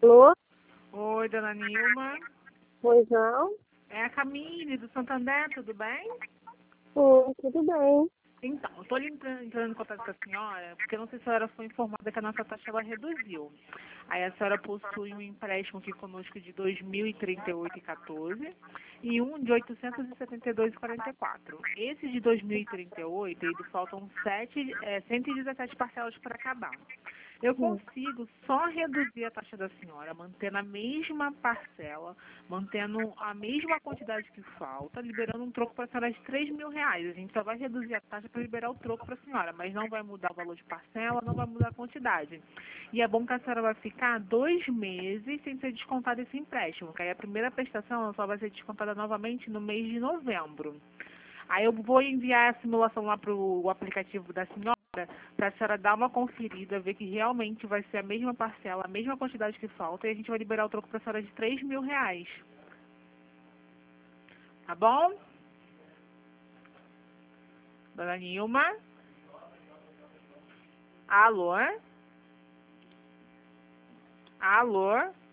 Alô? Oi, dona Nilma. Pois não? É a Camille, do Santander, tudo bem? Sim, tudo bem. Então, eu estou entrando em contato com a senhora, porque eu não sei se a senhora foi informada que a nossa taxa ela reduziu. Aí a senhora possui um empréstimo aqui conosco de 2.038,14 e um de 872,44. Esse de 2038, ainda faltam 117 parcelas para acabar. Eu consigo só reduzir a taxa da senhora, mantendo a mesma parcela, mantendo a mesma quantidade que falta, liberando um troco para a senhora de R$ 3.000. A gente só vai reduzir a taxa para liberar o troco para a senhora, mas não vai mudar o valor de parcela, não vai mudar a quantidade. E é bom que a senhora vai ficar 2 meses sem ser descontada esse empréstimo, que aí a primeira prestação ela só vai ser descontada novamente no mês de novembro. Aí eu vou enviar a simulação lá para o aplicativo da senhora, para a senhora dar uma conferida, ver que realmente vai ser a mesma parcela, a mesma quantidade que falta, e a gente vai liberar o troco para a senhora de R$ 3.000. Tá bom? Dona Nilma? Alô? Alô?